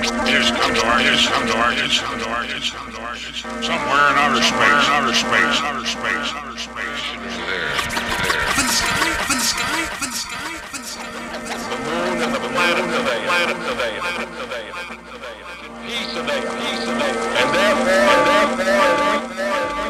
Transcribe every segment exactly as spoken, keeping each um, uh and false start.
Just come to our, just come to our, just come to our, just come to our, somewhere in outer space, outer space, outer space, outer space. There, there. Up in the sky, up in the sky, up in the sky, up in the sky. The moon and the planet today, planet today, planet today, planet today. Peace today, peace today. And therefore, and therefore, therefore.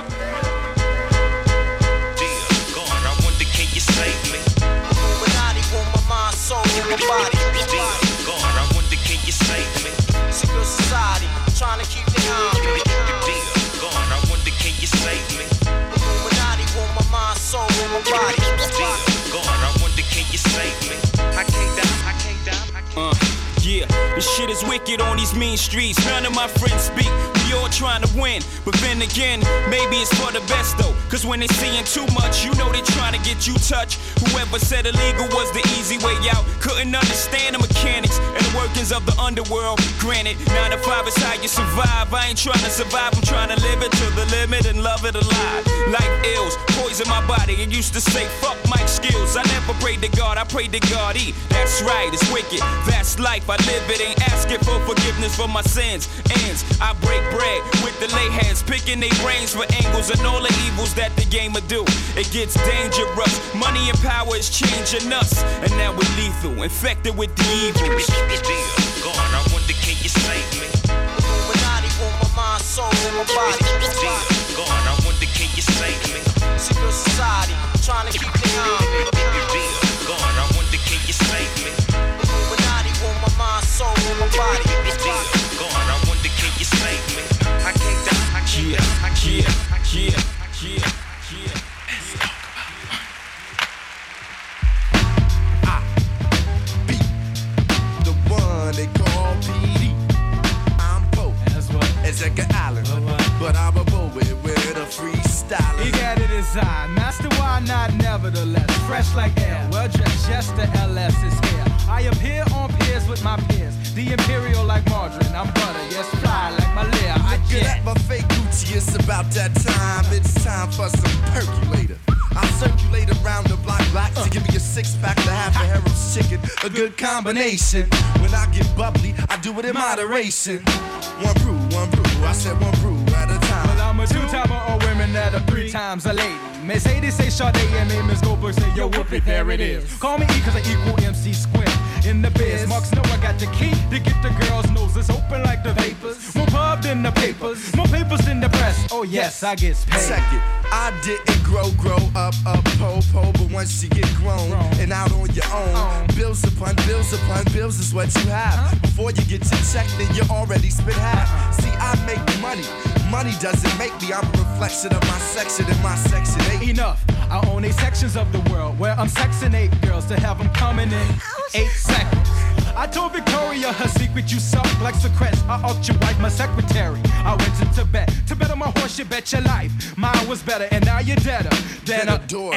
Dear God, I wonder can you save me? Illuminati want my mind, soul, and my body. Dear God, I wonder can you save me? Secret society, trying to keep the eye on me. Dear God, I wonder can you save me? Illuminati want my mind, soul, and my body. Dear God, I wonder can you save me? I can't die, I can't die, I can't die. Uh, yeah, this shit is wicked on these mean streets. None of my friends speak. We all trying to win, but then again, maybe it's for the best though. Cause when they seeing too much, you know they trying to get you touched. Whoever said illegal was the easy way out couldn't understand the mechanics and the workings of the underworld. Granted, nine to five is how you survive. I ain't trying to survive, I'm trying to live it to the limit and love it alive. Life ills, poison my body. I used to say fuck Mike Skills. I never prayed to God, I prayed to God E. That's right, it's wicked, that's life. I live it, ain't asking for forgiveness for my sins. Ends, I break bread with the lay hands, picking their brains for angles and all the evils that the game will do. It gets dangerous, money and power is changing us, and now we're lethal, infected with the evils. Dear God, I wonder can you save me? Illuminati want my mind, soul, and my body. Dear God, I wonder can you save me? Secret society, trying to keep the eye on me. Dear God, I wonder can you save me? Illuminati want my mind, soul, and my body. Dear God, I wonder can you save me? I can't die, I can't yeah, die, I can't yeah, die, I can't yeah, yeah, yeah. Let's talk about I be the one they call P D. I'm Pope, Ezekiel Allen, but I'm a poet with a freestyle. He got it inside, master why not nevertheless. Fresh like air, well dressed, just the L S is here. I appear on peers with my peers. The imperial like margarine, I'm butter, yes, fly like my lair. I get my fake Gucci, it's about that time. It's time for some percolator. I circulate around the block blocks uh. to give me a six pack to half a Harold's chicken. A good combination. When I get bubbly, I do it in moderation. One brew, one brew, I said one brew at a time. Well, I'm a two-timer or women that are three times a lady. Miss Hades say Sade and me, Miss Goldberg say yo whoop it, there it is. Call me E cause I equal M C square in the biz. Marks know I got the key to get the girls' noses open like the vapors. More pub than the papers, more papers than the press. Oh yes, I get paid. Check it, I didn't grow, grow up, up, po, po, but once you get grown Wrong. and out on your own, um. bills upon bills upon bills is what you have. Huh? Before you get your check, then you already spent half. Uh-uh. See, I make money. Money doesn't make me, I'm a reflection of my section and my section eight. Enough, I own eight sections of the world where I'm sexing eight girls to have them coming in eight seconds. I told Victoria her secret, you suck like Socrates. I upped your wife, my secretary. I went to Tibet, to bet on my horse, you bet your life. Mine was better, and now you're deader than a door.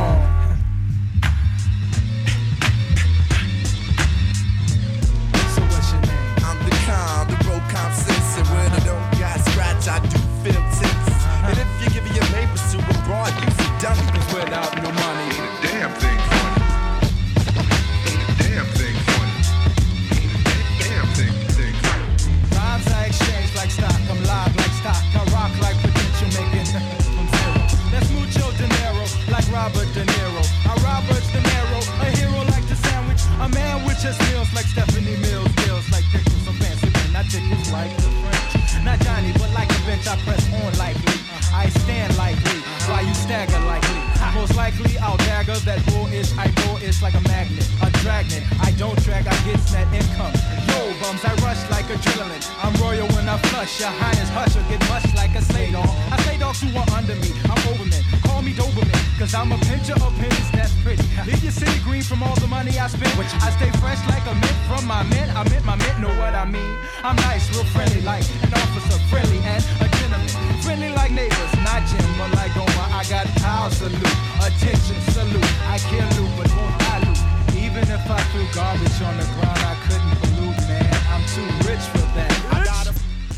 So what's your name? I'm the calm, the bro comp sensor. When I don't got scratch, I do feel tense. Uh-huh. And if you give me your papers to a broad, you see dummy. Cause without no money, ain't a damn thing funny. Ain't a damn thing funny. Ain't a damn thing, thing funny. Rhymes I exchange like stock, I'm live like stock. I rock like potential making from zero. That's mucho dinero, like Robert De Niro. I Robert De Niro, a hero like the sandwich. A man with just meals like Stephanie Mills. Bills like pickles, some fancy men. I tickles like the French. Not Johnny, but like a bench I press on likely. I stand likely, while you stagger likely. Most likely I'll dagger that bullish, I bullish like a magnet, a dragnet. I don't drag, I get net income. Yo, bums, I rush like adrenaline. I'm royal when I flush, your highness hush or get mushed like a slay dog. I say dogs who are under me, I'm overman. Call me Doberman, cause I'm a pincher of pennies that's pretty. Leave your city green from all the money I spend. I stay fresh like a mint from my mint. I mint my mint, know what I mean. I'm nice, real friendly like an officer, friendly and a gentleman. Friendly like neighbors, not Jim, but like Omar. I got power, salute, attention, salute. I can't loot, but won't I loot? Even if I threw garbage on the ground, I couldn't pollute, man. I'm too rich for that. I gotta.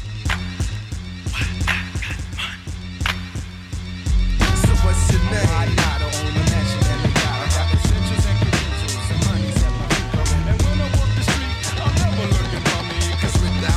So what's your name? I gotta own a mansion and a yacht. I got essentials and credentials and money's at my feet. And when I walk the street, I'll never look at mommy. Cause with that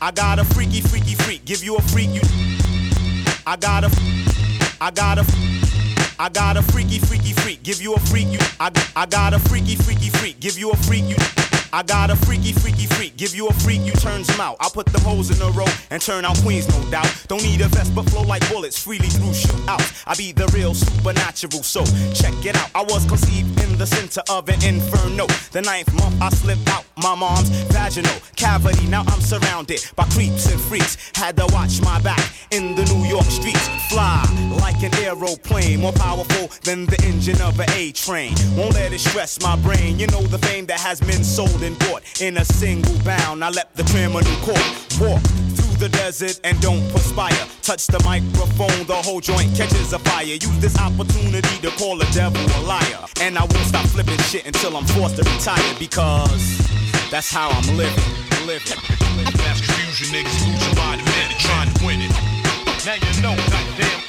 I got a freaky, freaky freak. Give you a freak, you. I got a. I got a. I got a freaky, freaky freak. Give you a freak, you. I, I got a freaky, freaky freak. Give you a freak, you. I got a freaky, freaky freak. Give you a freak, you turns them out. I'll put the hoes in a row and turn out queens, no doubt. Don't need a vest, but flow like bullets freely through shootouts. I be the real supernatural, so check it out. I was conceived in the center of an inferno. The ninth month, I slipped out my mom's vaginal cavity. Now I'm surrounded by creeps and freaks. Had to watch my back in the New York streets. Fly like an aeroplane, more powerful than the engine of an A-train. Won't let it stress my brain. You know the fame that has been sold and bought in a single bound. I let the criminal court walk through the desert and don't perspire. Touch the microphone, the whole joint catches a fire. Use this opportunity to call a devil a liar. And I won't stop flipping shit until I'm forced to retire, because that's how I'm living, living. Mass confusion, niggas losing by the minute, trying to win it. Now you know, goddamn.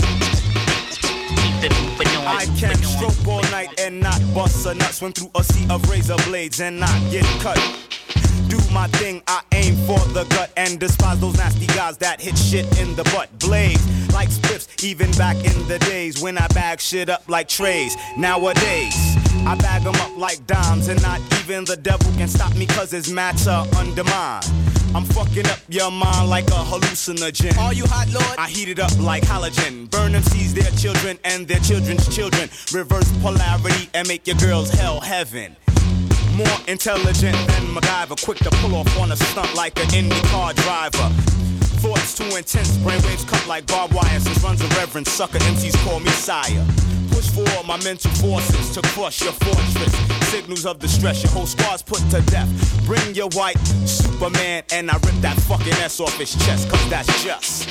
I can stroke all night and not bust a nut. Swim through a sea of razor blades and not get cut. Do my thing, I aim for the gut and despise those nasty guys that hit shit in the butt. Blaze like spliffs, even back in the days when I bag shit up like trays. Nowadays, I bag them up like dimes, and not even the devil can stop me, cause it's matter undermined. I'm fucking up your mind like a hallucinogen. Are you hot, Lord? I heat it up like halogen. Burn them seeds, their children and their children's children. Reverse polarity and make your girls hell heaven. More intelligent than MacGyver, quick to pull off on a stunt like an IndyCar driver. Thoughts too intense, brainwaves cut like barbed wire. Since runs a reverend, sucker M Cs call me sire. Push forward my mental forces to crush your fortress. Signals of distress, your whole squad's put to death. Bring your white Superman and I rip that fucking S off his chest, cause that's just.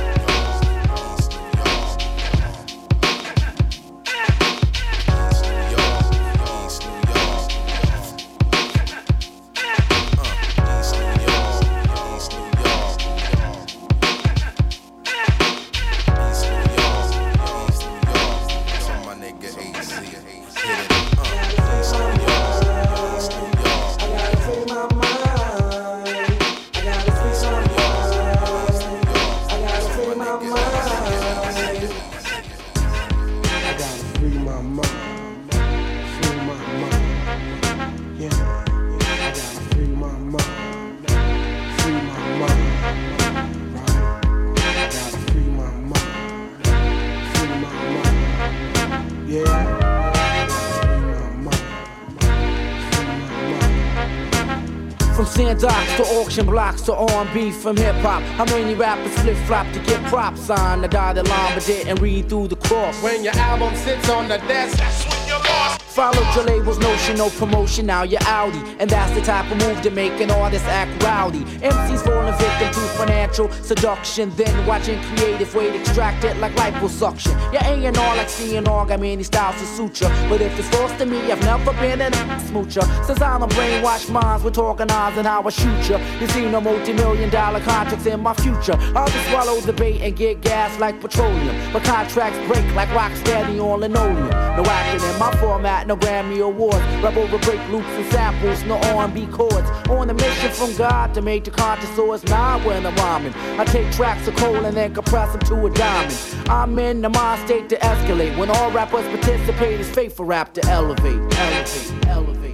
Docks to auction blocks to R and B from hip-hop. How many rappers flip-flop to get props on? I dotted line but didn't read through the cross. When your album sits on the desk, that's when you're lost. Followed your label's notion, no promotion, now you're outie. And that's the type of move to make an artist act rowdy. M Cs falling victim to financial seduction, then watching creative weight extracted like liposuction. Your A and R like C and R, got many styles to suture. But if it's forced to me, I've never been a smoocher. Since I'm a brainwashed minds with organizing how I shoot ya. You see no multi-million dollar contracts in my future. I'll just swallow the bait and get gas like petroleum. But contracts break like rock steady on linoleum. No acting in my format, no Grammy awards. Rebel will break loops and samples, no R and B chords. On a mission from God to make the conscious source mine when I'm rhyming. I take tracks of coal and then compress them to a diamond. I'm in the mind state to escalate. When all rappers participate, it's fate for rap to elevate, elevate, elevate.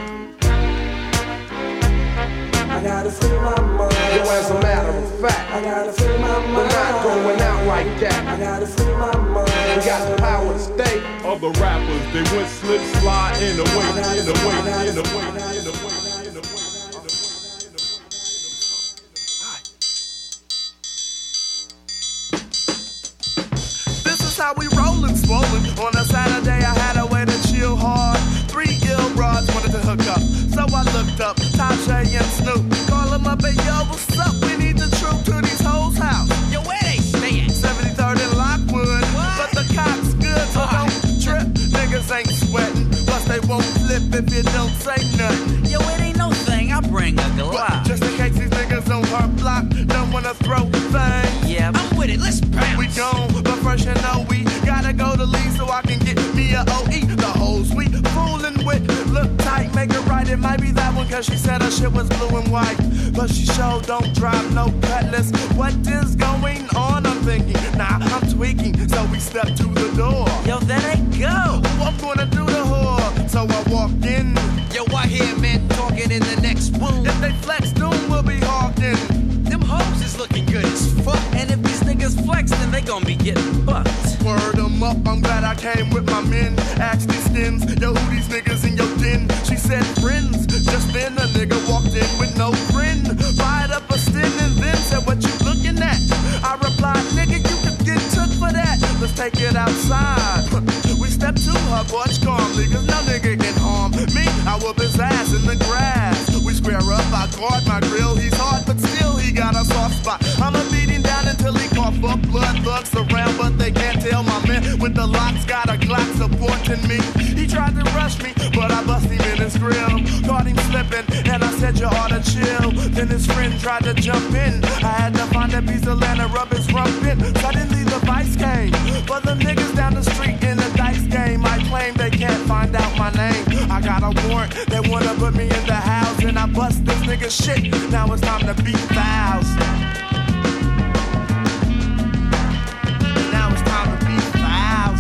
I gotta free my mind. Yo, as a matter of fact, I gotta free my mind. We're not going out like that. I gotta free my mind. We got the power to stay. Other rappers, they went slip, slide in the way, in the way, in the way, in the way, in the way. This is how we rollin', swollen. On a Saturday, I had a way to chill hard. Three ill broads wanted to hook up, so I looked up Tasha and Snoop. Call them up and yo, what's up? We need the troop to these hoes' house. Yo, where they stay at? seventy-third and Lockwood. What? But the cops good, so don't trip. Niggas ain't sweating, plus they won't flip if you don't say nothing. Yo, it ain't no thing, I bring a Glock. Just in case these niggas on her block don't wanna throw things. Yeah, I'm with it, let's bounce. We gone, but first you know we gotta go to Lee so I can get me a O E. The whole suite, fooling with, look tight, make it right, it might be that one. cause she said her shit was blue and white. But she sure don't drive no Cutlass. What is going on? I'm thinking, nah, I'm tweaking. So we step to the door. Yo, there they go. Ooh, I'm gonna do the whore. So I walked in. Yo, I hear men talking in the next room. If they flex, doom will be hawking. Them hoes is looking good as fuck. And if these niggas flex, then they gon' be getting bucked. Word them up, I'm glad I came with my men. Asked these skins, yo, who these niggas in your den? She said friends. Just then a nigga walked in with no grin. Fired up a stint and then said, what you looking at? I replied, nigga, you could get took for that. Let's take it outside. We step to her porch calmly, cause no nigga can harm me. I whoop his ass in the grass. We square up, I guard my grill. He's hard, but still he got a soft spot. I'ma beat him down until he cough up blood. Thugs around, but they can't tell my man with the locks got a Glock supporting me. He tried to rush me, but I bust him in his grill. Caught him slipping, and I said you oughta chill. Then his friend tried to jump in. I had to find a piece of land and rub his rump in. Suddenly the vice came. For the niggas down the street in the dice game, I claim they can't find out my name. I got a warrant, they wanna put me in the house, and I bust this nigga shit. Now it's time to beat fouls. Now it's time to beat fouls.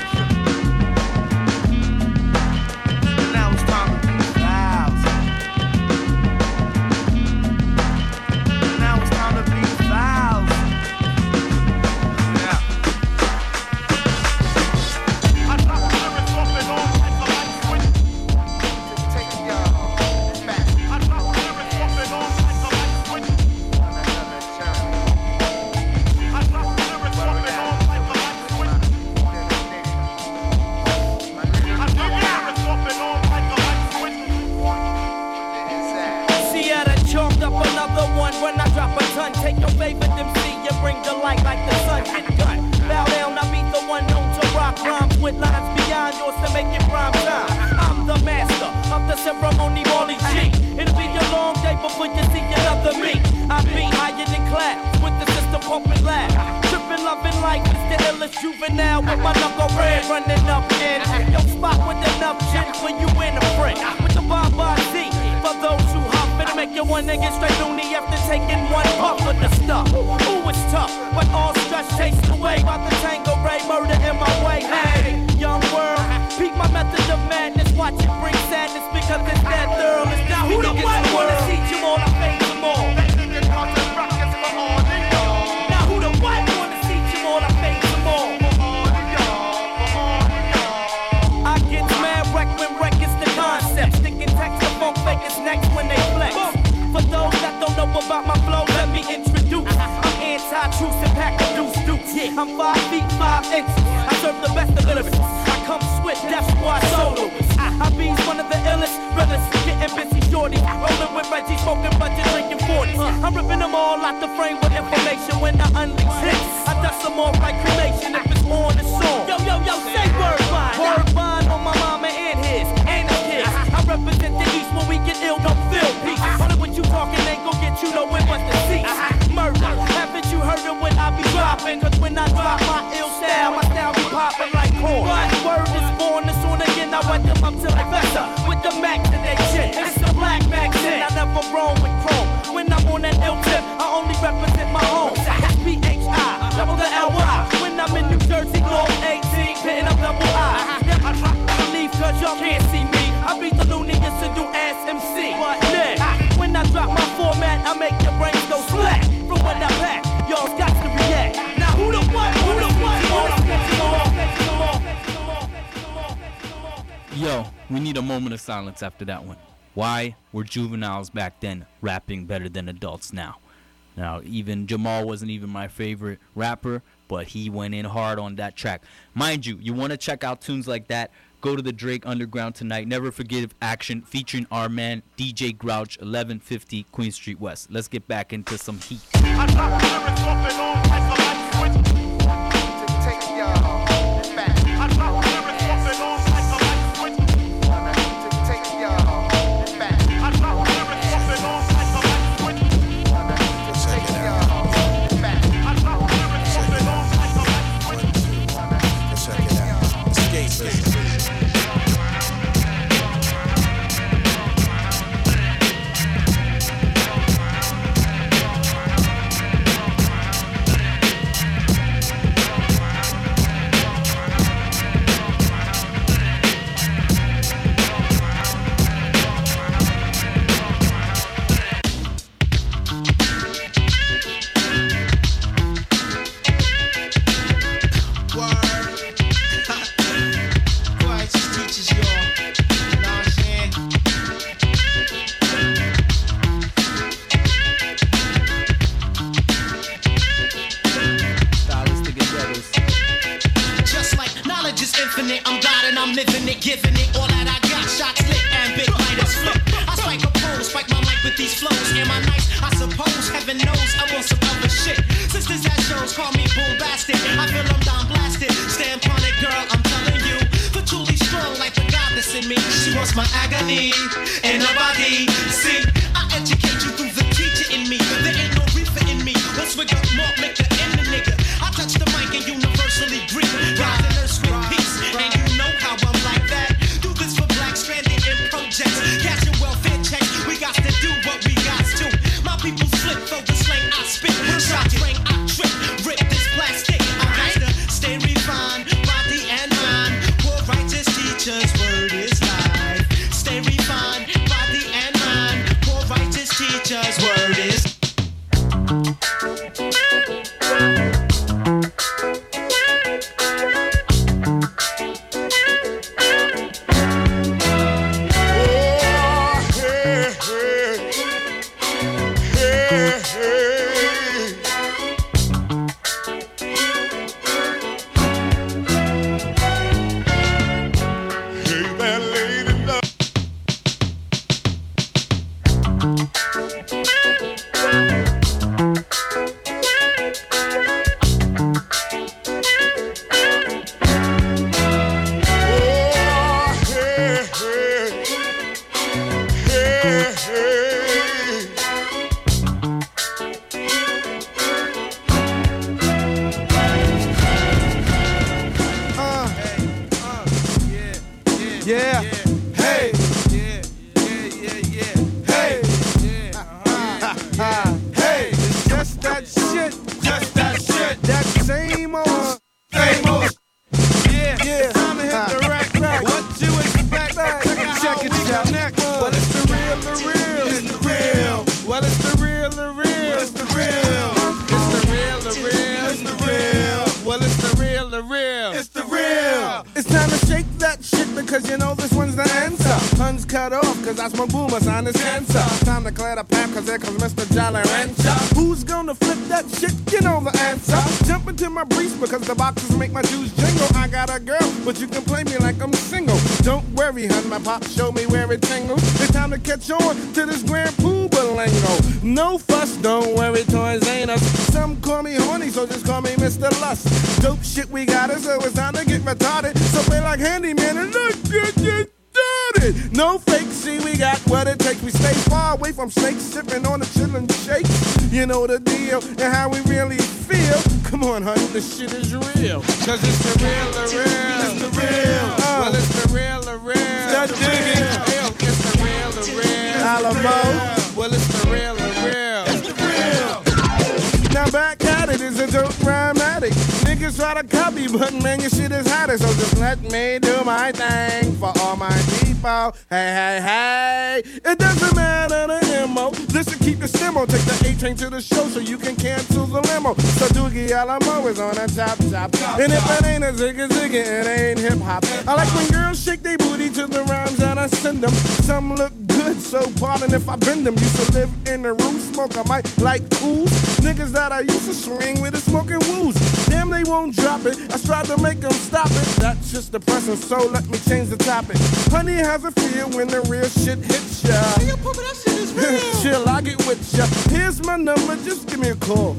Now it's time to beat fouls. Now it's time to beat fouls. Yeah. I thought the lyrics up and on like a light switch. To take y'all back. I thought the lyrics up and on like a light switch. I thought the lyrics up and on like a light switch. I thought the lyrics up and on like a light switch. See how I chalked up another one when I drop a ton. Take your favorite M C and bring the light like the sun. Get gun. Bow down, I be the one known to rock rhymes with lines beyond yours to make it prime time. I'm the master of the ceremony, Molly G. It'll be a long day before you see another me. I be higher than class with the system pumping loud. Tripping, loving life is the illest juvenile with my knuckle red running up in your spot with enough gin when you in a friend with the bomb by Z. For those who hop it'll make you wanna get straight loony after taking one puff of the stuff. Ooh, it's tough, but all stress chased away by the Tango Ray murder in my way. Hey, young world, peep my method of madness. Watch it bring sadness because it's that thorough. It's now who the white wanna teach them all, I face them all. Now who the white wanna teach them all, I face them all. I get mad wreck when wreck is the concept. Sticking text to funk fakers next when they flex. For those that don't know about my flow, let me introduce. I'm anti-truth and pack a deuce deuce. Yeah, I'm five feet five inches. I serve the best of lyrics. I come swift, Death Squad solo. I be one of the illest, realest, getting busy shorty. Rolling with Reggie, smoking budget, drinking forty. I'm ripping them all out the frame with information when I unleash hits. I dust them all like cremation if it's on the song. Yo, yo, yo, say word bond. Word bond on my mama and his, and his kids. I represent the East when we get ill, don't feel peace. Only what you talking ain't gon' get you nowhere but the seats. Murder, haven't you heard it when I be dropping? Cause when I drop my ill style, my style be popping like corn. Word is born, as soon again I wet them up till I fester. With the Mac to their chin, it's the black Mac ten. I never roam with chrome. When I'm on that ill tip, I only represent my home. S P H I, double the L Y. When I'm in New Jersey, Globe eighteen, pitting up double I. Yeah, I drop the leaf cause y'all can't see me. I beat the looniest to do ass M C. Yeah, when I drop my format, I make your brains go splat. From what I pack, y'all got to react. Now who the what? Who the what? Yo, we need a moment of silence after that one. Why were juveniles back then rapping better than adults now? Now, even Jamal wasn't even my favorite rapper, but he went in hard on that track. Mind you, you want to check out tunes like that, go to the Drake Underground tonight. Never Forgive Action featuring our man D J Grouch, eleven fifty Queen Street West. Let's get back into some heat. I thought the lyrics up and on like a light switch. To take y'all back. I thought the lyrics up and on like a light switch. To take y'all back. I thought the lyrics up and on like a light switch. To take y'all back. I thought the lyrics up and on like a light switch. Check it out. Escape. infinite. I'm God and I'm living it, giving it all that I got. Shots lit and big lighters flip. I strike a pose, spike my mic with these flows. Am I nice? I suppose. Heaven knows I want some other shit. Sisters at shows call me bombastic. I feel I'm down blasted. Stand on it, girl. I'm telling you. For truly strong like the goddess in me. She wants my agony in her body. See, I educate you through the teacher in me. There ain't no reefer in me. Once we got more, make the end the nigga. I touch the mic and universally greet. Rise and earth with peace. And you know how I'm like that. Do this for black stranded in projects. Cash your welfare checks. We got to do what we got to. My people slip for the slang I spit. Shots ring, I trip. Rip this plastic. I got to stay refined. Body and mind. Poor righteous teachers. Word is life. Stay refined. Body and mind. Poor righteous teachers. Word is Yeah. Hey. Yeah. Yeah. Yeah. Yeah. Hey. Hey. It's just that shit. Just that shit. That same old. Same old. Yeah. Yeah. Time to hit the rack rack. What you expect? Check it out. Well, it's the real, the real. It's the real. Well, it's the real, the real. It's the real. It's the real, the real. It's the real. Well, it's the real, the real. It's the real. It's time to shake that shit because you know this one's the answer. Puns cut off cause I smoke boomer, sign is cancer. Time to clear the path cause there comes Mister Jolly Rancher. Who's gonna flip that shit? You know the answer. Jump into my briefs because the boxes make my juice jingle. I got a girl, but you can play me like I'm single. Don't worry, hun, my pop show me where it tingles. It's time to catch on to this Grand Pooba lingo. No fuss, don't worry, toys ain't us. Some call me horny, so just call me Mister Lust. Dope shit we got it, so it's time to get retarded. So play like handyman and look good, get started. No fake, see we got what it takes. We stay far away from snakes, sipping on the chillin' shakes. You know the deal and how we really feel. Come on, honey, the shit is real. Cause it's the real, the real. It's the real. Uh, well, it's the real, the real. Start digging. It's the real, the real. Alamo. Well, it's the real, the real. It's the real. Now back at it is a dope rhymatic. Niggas try to copy, but man, your shit is hotter. So just let me do my thing for all my people. Hey, hey, hey. It doesn't matter the M O. Listen, keep the simo. Take the A train to the show so you can cancel the limo. So Doogie Alamo is on a top top. And if it ain't a zigga zigga, it ain't hip hop. I like when girls shake their booty to the rhymes that I send them. Some look good, so pardon if I bend them. Used to live in the room, smoke I might like ooze. Niggas that I used to swing with is smoking woos. Damn, they won't drop it. I tried to make them stop it. That's just depressing, so let me change the topic. Honey, how's it feel when the real shit hits ya? Hey, yo, Poopa, that shit is real. Chill, I get with ya. Here's my number, just give me a call.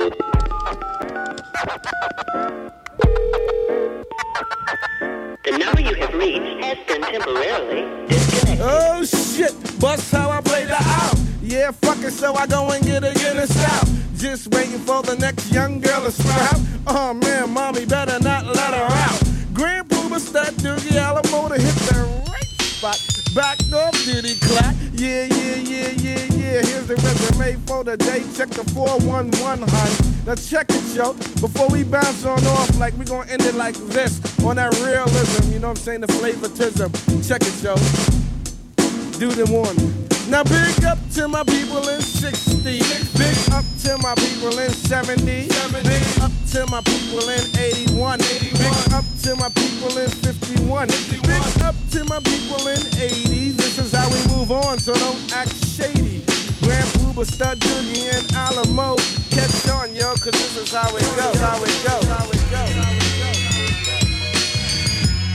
The number you have reached has been temporarily disconnected. Oh shit, bust how I play the out. Yeah, fuck it, so I go and get a Guinness out. Just waiting for the next young girl to sprout. Oh man, mommy better not let her out. Grand Pooba stud Doogie Alamo to hit the right spot. Back off, diddy clack. Yeah, yeah, yeah, yeah, yeah. Here's the resume for the day. Check the four one one, hun. Now check it, yo. Before we bounce on off, like we gonna end it like this. On that realism, you know what I'm saying? The flavoritism. Check it, yo. Do the one. Now big up to my people in sixty. Big up to my people in seventy. Big up to my people in eighty-one. Big up to my people in fifty-one. Big up to my people in eighty. This is how we move on, so don't act shady. Grand Pooba, Stud Doogie, and Alamo. Catch on, yo, cause this is how it goes. How it goes. How it goes.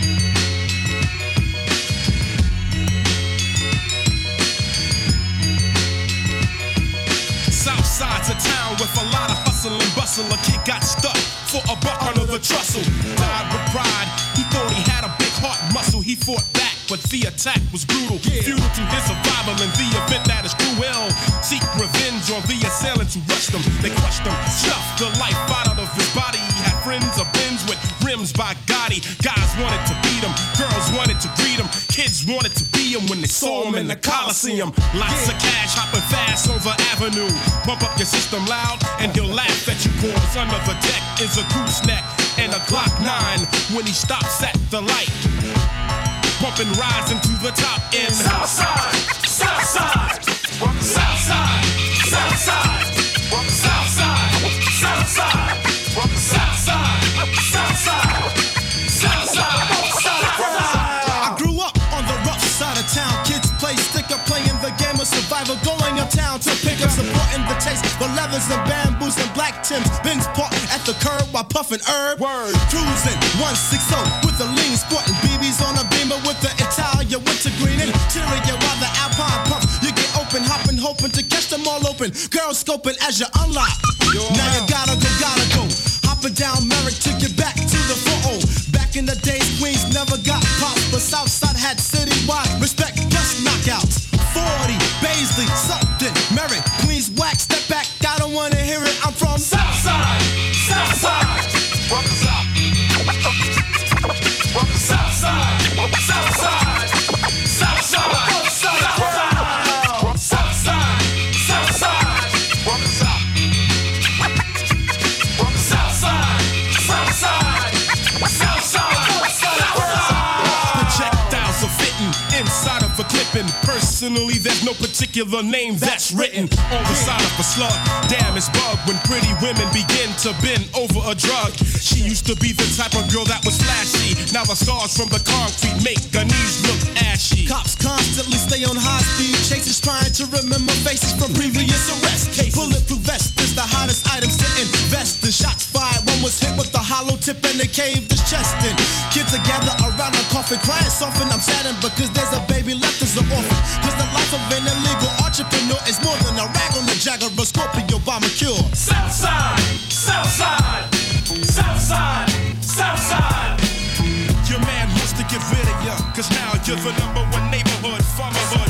hustle and bustle, a kid got stuck for a buck under the trestle. Died with pride, he thought he had a big heart muscle. He fought back, but the attack was brutal. Yeah. Futile to his survival in the event that his crew will seek revenge on the assailants who rushed him. They crushed him, snuffed the life out of his body. He had friends of Benz with rims by Gotti. Guys wanted to beat him, girls wanted to greet him, kids wanted to be him when they saw him in the Coliseum. Lots of cash hopping fast over Avenue. Pump up your system loud and he'll laugh at you. Cause under the deck is a gooseneck and a Glock nine when he stops at the light. Pumping, rising to the top in Southside, Southside, Southside, Southside, Southside, Southside, Southside, Southside, Southside, Southside. I grew up on the rough side of town. Kids play sticker, playing the game of survival, going uptown to pick up, supporting the taste for leathers and bamboos and black Timbs. Benz parked at the curb while puffing herb. Word. Cruising one sixty with the lean, sporting B Bs on a beamer with the Italia wintergreen interior while the Alpine pumps. You get open, hopping, hoping to catch them all open. Girls scoping as you unlock. Yo, now you gotta go, gotta go. Hopping down Merrick to get back to the four oh. Back in the days, Queens never got popped, but Southside had citywide respect, plus knockouts. forty, Baisley, something, Merrick, Queens, whack, step back, I don't wanna hear it, I'm from Southside, Southside, Southside, Southside, Southside, Southside, Southside, Southside, Southside, projectiles are fitting inside of a clipping. Personally, there's no particular name that's written on the side of a slug. Damn, it's bug when pretty women begin to bend over a drug. She used to be the type of girl that was flashy. Now the stars from the concrete make her knees look ashy. Cops constantly stay on high speed chases, trying to remember faces from previous arrest cases. Bulletproof vest is the hottest item to invest in. Shots fired, one was hit with the hollow tip and they caved his chest in. Kids are gathered around a coffin, crying soften. I'm saddened because there's a baby left as an orphan. Cause the life of an illegal entrepreneur is more than a rag on the Jagger or Scorpio bomber cure. Southside, Southside, Southside, Southside. Your man wants to get rid of ya, cause now you're the number one neighborhood farmerhood.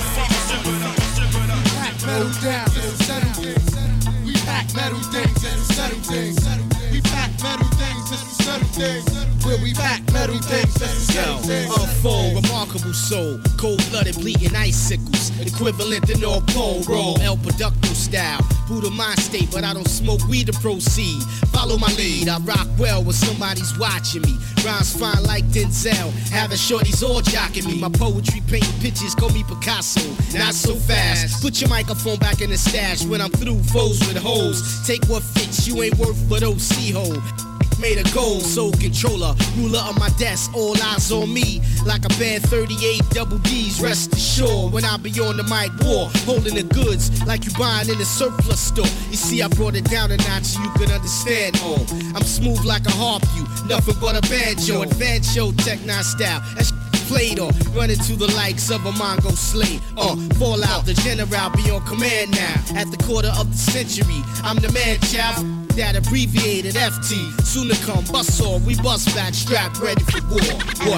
We pack metal down, just to settle things. We pack metal things, just to settle things. We pack metal things, just to settle things. Where we pack metal things, just to settle things. Unfold, remarkable soul, cold-blooded, bleeding icicles, equivalent to North Pole roll, El Producto style. Buddha mind state, but I don't smoke weed to proceed. Follow my lead, I rock well when somebody's watching me. Rhymes fine like Denzel, having shorties all jocking me. My poetry painting pictures, call me Picasso, not so fast. Put your microphone back in the stash when I'm through foes with hoes. Take what fits, you ain't worth but O C hole. Made a goal, soul controller, ruler of my desk, all eyes on me. Like a bad thirty-eight double D's, rest assured. When I be on the mic war, holding the goods like you buying in a surplus store. You see, I brought it down a notch so you could understand all. I'm smooth like a harp, you, nothing but a banjo. Advanced show, techno style, that's played on, running to the likes of a Mongo Slate. Uh, fall out, the general be on command now. At the quarter of the century, I'm the man, child. That abbreviated F T, soon to come, bust off, we bust back, strapped, ready for war. What?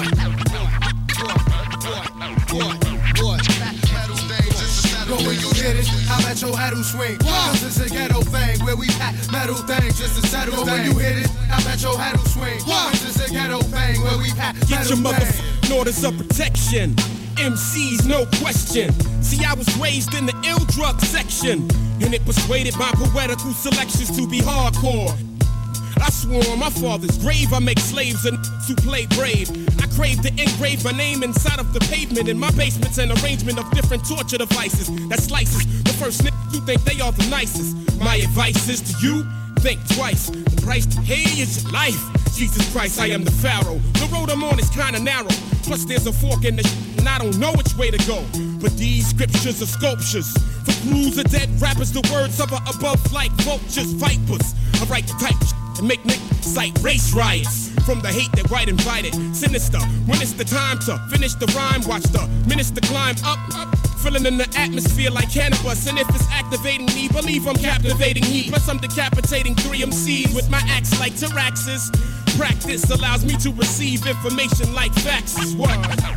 What? What? Go where you hit it, how about your head will swing? Cause it's a ghetto thing, where we pack metal things just to settle. Go where you hit it, how about your head will swing? Cause it's a ghetto thing, where we pack metal things. Get your motherfucking orders of protection. M Cs, no question. See, I was raised in the ill drug section, and it persuaded my poetical selections to be hardcore. I swore on my father's grave I make slaves and who play brave. I crave to engrave my name inside of the pavement. In my basement's an arrangement of different torture devices that slices the first niggas who think they are the nicest. My advice is to you, think twice. The price to pay is your life. Jesus Christ, I am the Pharaoh. The road I'm on is kinda narrow. Plus there's a fork in the sh- and I don't know which way to go. But these scriptures are sculptures. For crews of dead rappers, the words of a above like vultures, vipers. I write the type of sh- and make niggas cite race riots. From the hate that white invited, sinister. When it's the time to finish the rhyme, watch the minister climb up, up Filling in the atmosphere like cannabis. And if it's activating me, believe I'm captivating heat. Plus I'm decapitating three M Cs with my axe like Tyraxis. Practice allows me to receive information like faxes. What?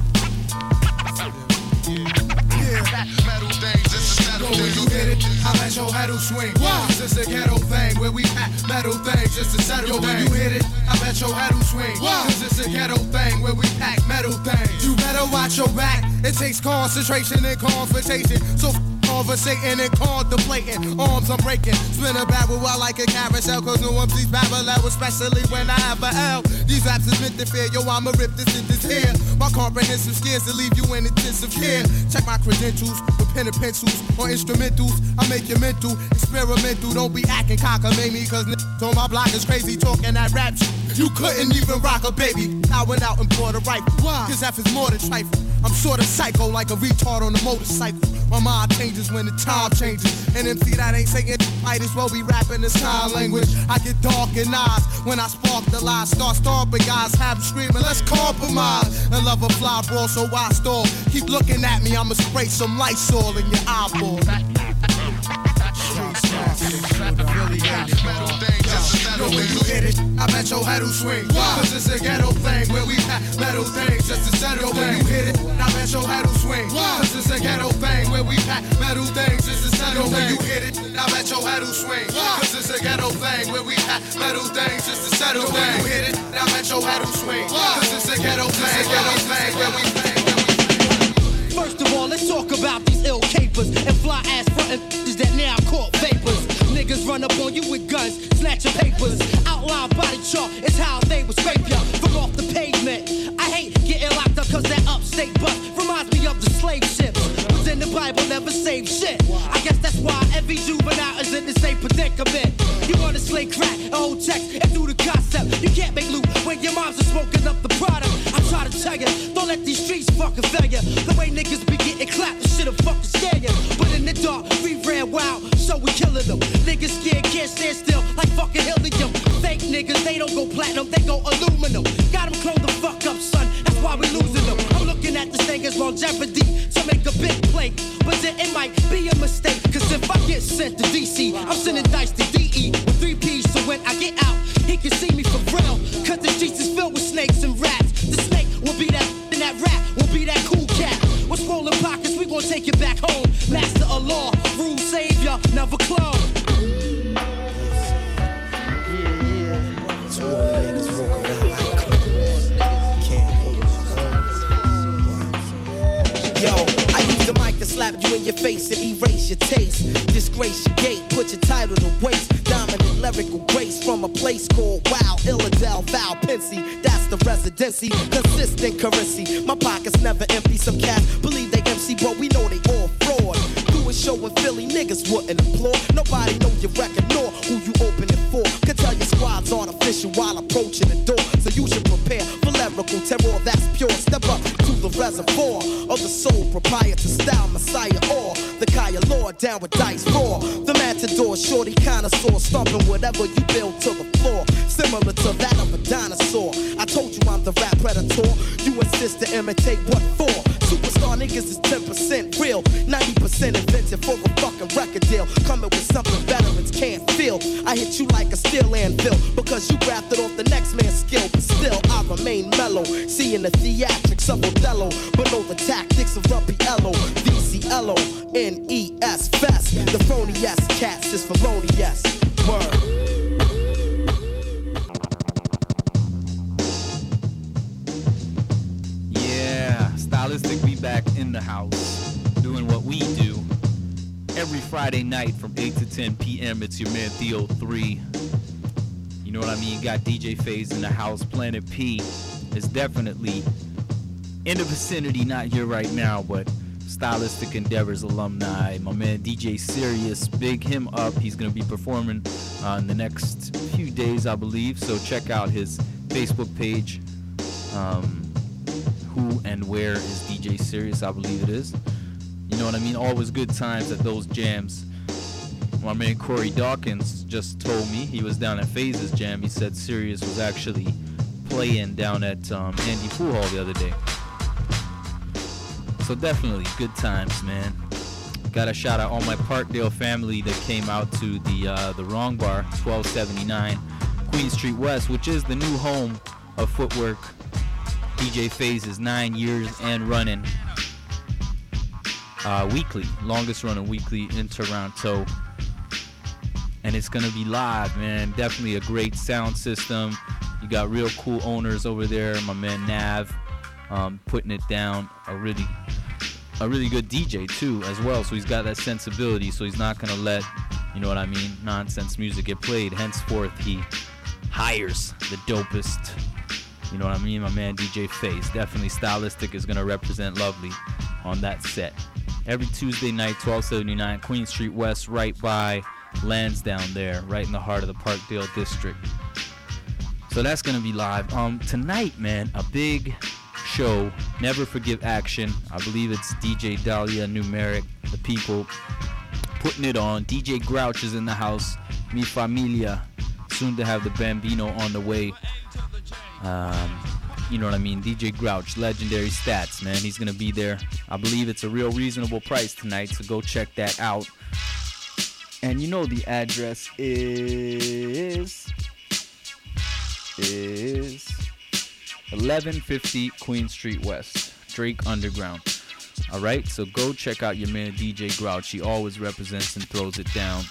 When you hit it, I let your head swing. It's just a ghetto thing where we pack metal things just to settle things. When you hit it, I let your head swing. It's just a ghetto thing where we pack metal things. You better watch your back. It takes concentration and confrontation. So f- conversating and contemplating. Arms I'm breaking. Spin a barrel while like a carousel. Cause no one's these babble out, especially when I have a L. These raps is meant to fear. Yo, I'ma rip this in this here. My comprehensive skills to leave you in intensive care. Check my credentials with pen and pencils or instrumentals. I make you mental, experimental. Don't be acting cockamamie, cause n****s on my block is crazy talking that rap shit. You couldn't even rock a baby. I went out and bought a rifle. Why? Cause F is more than trifle. I'm sorta psycho like a retard on a motorcycle. My mind changes when the time changes. And M C that ain't saying might as well be rapping the sign language. I get dark in eyes when I spark the lies. Start stomping guys, have them screaming, let's compromise. And love a fly brawl, so I stall. Keep looking at me, I'ma spray some Lysol in your eyeball. Yo, when you hit it, I bet your head will swing. Cause it's a ghetto thing where we pack metal things just to settle. When you hit it, I bet your head will swing. Cause it's a ghetto thing where we pack metal things just to settle. When you hit it, I bet your head will swing. Cause it's a ghetto thing where we pack metal things just to settle. When you hit it, I bet your head will swing. Cause it's a ghetto thing, ghetto thing where we pack. First of all, let's talk about these ill capers and fly ass frontin' bitches that now caught vapors. Niggas run up on you with guns, snatch your papers. Outline body chart is how they would scrape ya from off the pavement. I hate getting locked up cause that upstate bus reminds me of the slave ships. But then the Bible never saved shit. I guess that's why every juvenile is in the same predicament. You wanna slay crack, old text, and do the concept. You can't make loot when your moms are smoking up the product. I try to tell you, don't let these streets fucking fail you. The way niggas be getting clapped, the shit'll fucking scare you. But in the dark, we ran wild, so we killing them. Niggas scared, can't stand still, like fucking helium. Fake niggas, they don't go platinum, they go aluminum. Got them clone the fuck up, son, that's why we losing them. I'm looking at this thing as longevity to make a big play. But then it might be a mistake, cause if I get sent to D C, I'm sending dice to D E with three P's, so when I get out, he can see me for real. Cause the streets is filled with snakes and rats. The snake will be that, and that rat will be that cool cat. With swollen pockets, we gon' take you back home. Master of law, rule savior, never clone. Yo, I use the mic to slap you in your face and erase your taste. Disgrace your gate, put your title to waste. Dominant lyrical grace from a place called Wow, Illadel, Val, Pensy. That's the residency, consistent currency. My pockets never empty. Some cats believe they M C, but we know they all fraud. Do a show in Philly, niggas wouldn't applaud. Nobody know your record nor who you open it for. Could tell your squad's artificial while approaching the door. So you should prepare for lyrical terror that's pure. Step up to the reservoir of the soul proprietor style messiah or the Kaya Lord down with dice raw. The matador shorty connoisseur stomping whatever you build to the floor. Similar to that of a dinosaur. I told you I'm the rap predator. You insist to imitate what for? Superstar niggas is ten percent real, ninety percent invented for a fucking record deal. Coming with something veterans can't feel. I hit you like a steel anvil because you grafted off the next man's skill. But still I remain mellow, seeing the theatrics of Othello, but know the tactics of Rumpy Ello. V C L O N E S Fest. The phony S cats is felonious. Word. Stylistic be back in the house, doing what we do every Friday night from eight to ten p.m. It's your man Theo three. You know what I mean? Got D J Phase in the house. Planet P is definitely in the vicinity, not here right now, but Stylistic Endeavors alumni. My man D J Sirius, big him up. He's going to be performing uh, in the next few days, I believe. So check out his Facebook page. Um, Who and where is D J Sirius? I believe it is. You know what I mean? Always good times at those jams. My man Corey Dawkins just told me he was down at Phase's jam. He said Sirius was actually playing down at um, Andy Pool Hall the other day. so definitely good times, man. Gotta shout out all my Parkdale family that came out to the uh, the Wrong Bar, twelve seventy-nine Queen Street West, which is the new home of Footwork. D J Phase is nine years and running. Uh, weekly, longest running weekly in Toronto. And it's gonna be live, man. Definitely a great sound system. You got real cool owners over there. My man Nav, um, putting it down. A really A really good D J too as well, so he's got that sensibility, so he's not gonna let, you know what I mean, nonsense music get played. Henceforth he hires the dopest, you know what I mean, my man D J Phase. Definitely Stylistic is gonna represent lovely on that set. Every Tuesday night, twelve seventy-nine Queen Street West, right by Lansdowne there, right in the heart of the Parkdale district. So that's gonna be live. Um tonight, man, a big show, Never Forgive Action. I believe it's D J Dahlia, Numeric, the people putting it on. D J Grouch is in the house. Mi Familia, soon to have the Bambino on the way. Um, you know what I mean? D J Grouch, legendary stats, man. He's gonna be there. I believe it's a real reasonable price tonight, so go check that out. And you know the address is is eleven fifty Queen Street West, Drake Underground. All right, so go check out your man D J Grouch. He always represents and throws it down.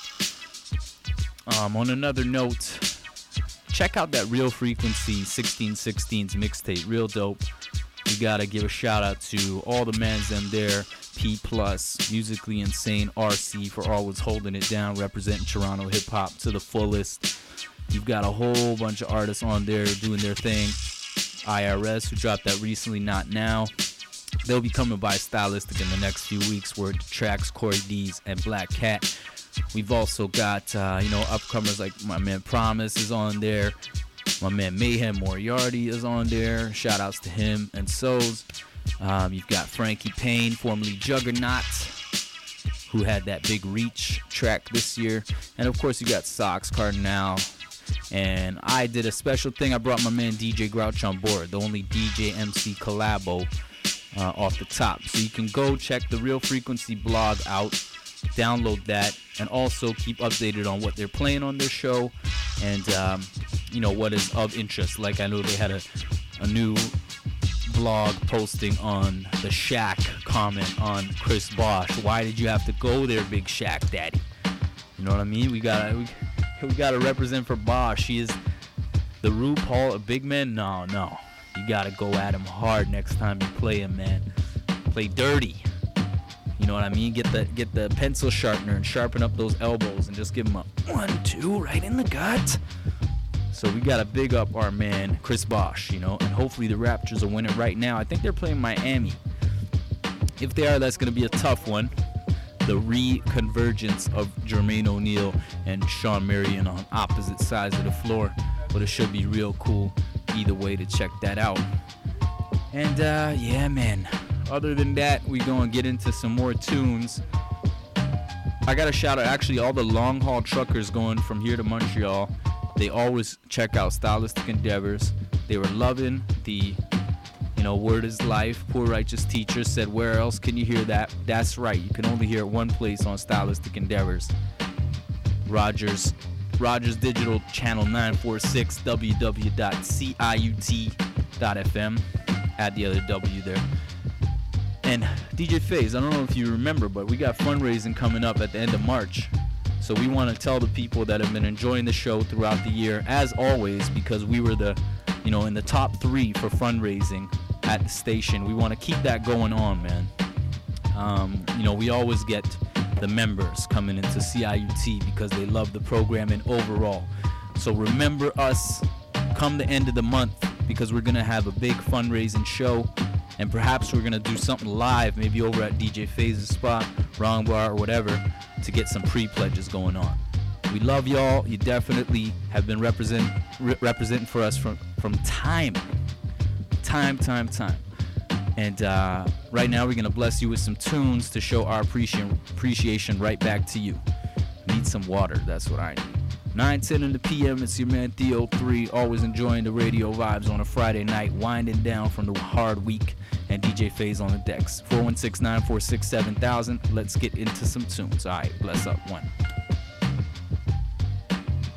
Um, on another note, check out that Real Frequency sixteen sixteens mixtape, real dope. We gotta give a shout out to all the mans them there. P Plus, Musically Insane, R C for always holding it down, representing Toronto hip hop to the fullest. You've got a whole bunch of artists on there doing their thing. I R S, who dropped that recently, Not Now. They'll be coming by Stylistic in the next few weeks, where it tracks Corey D's and Black Cat. We've also got, uh, you know, upcomers like my man Promise is on there. My man Mayhem Moriarty is on there. Shout outs to him and So's. Um, you've got Frankie Payne, formerly Juggernaut, who had that Big Reach track this year. And of course, you got Sox Cardinal. And I did a special thing. I brought my man D J Grouch on board, the only D J M C collabo uh, off the top. So you can go check the Real Frequency blog out, download that, and also keep updated on what they're playing on their show and, um, you know, what is of interest. Like I know they had a, a new blog posting on the Shaq comment on Chris Bosh. Why did you have to go there, Big Shaq Daddy? You know what I mean? We gotta... We, We gotta represent for Bosh. She is the RuPaul of big men. No, no. You gotta go at him hard next time you play him, man. Play dirty. You know what I mean? Get the get the pencil sharpener and sharpen up those elbows and just give him a one, two right in the gut. So we gotta big up our man Chris Bosh, you know, and hopefully the Raptors will win it right now. I think they're playing Miami. If they are, that's gonna be a tough one. The reconvergence of Jermaine O'Neal and Sean Marion on opposite sides of the floor, but it should be real cool either way to check that out. And uh, yeah, man, other than that, we gonna get into some more tunes. I gotta shout out actually all the long haul truckers going from here to Montreal. They always check out Stylistic Endeavors. They were loving the, you know, Word is Life. Poor Righteous Teacher said, where else can you hear that? That's right. You can only hear it one place on Stylistic Endeavors. Rogers, Rogers Digital Channel nine forty-six, w w w dot ciut dot f m. Add the other W there. And D J Phase, I don't know if you remember, but we got fundraising coming up at the end of March. So we want to tell the people that have been enjoying the show throughout the year, as always, because we were the, you know, in the top three for fundraising at the station. We want to keep that going on, man. Um, you know, we always get the members coming into C I U T because they love the programming overall. So remember us come the end of the month, because we're going to have a big fundraising show, and perhaps we're going to do something live, maybe over at D J Phase's spot, Wrong Bar, or whatever, to get some pre-pledges going on. We love y'all. You definitely have been represent, re- representing for us from, from time. Time, time, time. And uh, right now we're going to bless you with some tunes to show our appreciation, appreciation right back to you. Need some water. That's what I need. nine ten in the P M, it's your man Theo three, always enjoying the radio vibes on a Friday night, winding down from the hard week and D J Faze on the decks. four one six, nine four six, seven thousand. Let's get into some tunes. All right, bless up. One.